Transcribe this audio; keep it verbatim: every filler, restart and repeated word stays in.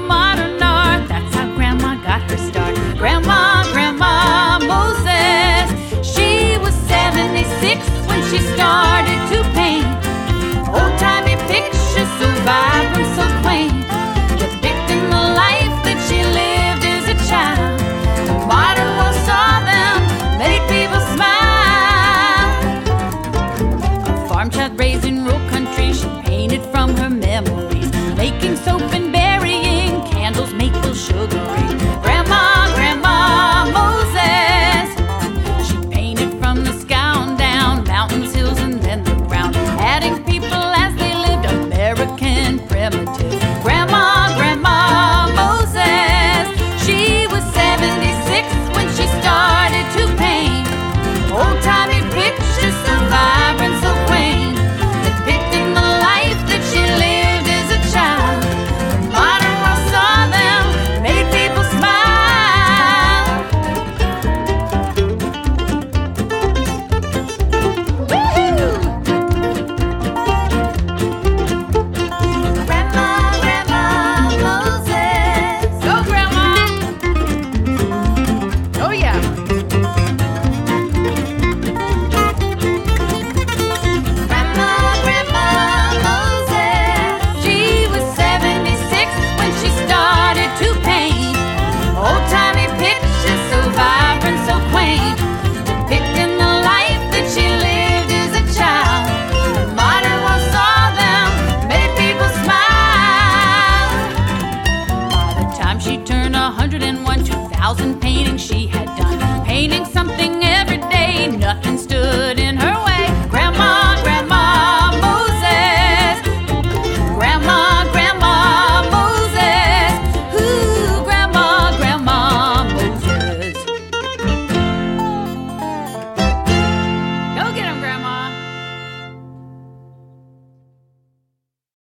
modern art. That's how Grandma got her start. Grandma, Grandma Moses, she was seventy-six when she started to paint old-timey pictures so vibrant, so quaint, depicting the life that she lived as a child. The modern world saw them, made people smile. A farm child raised in rural country, she painted from her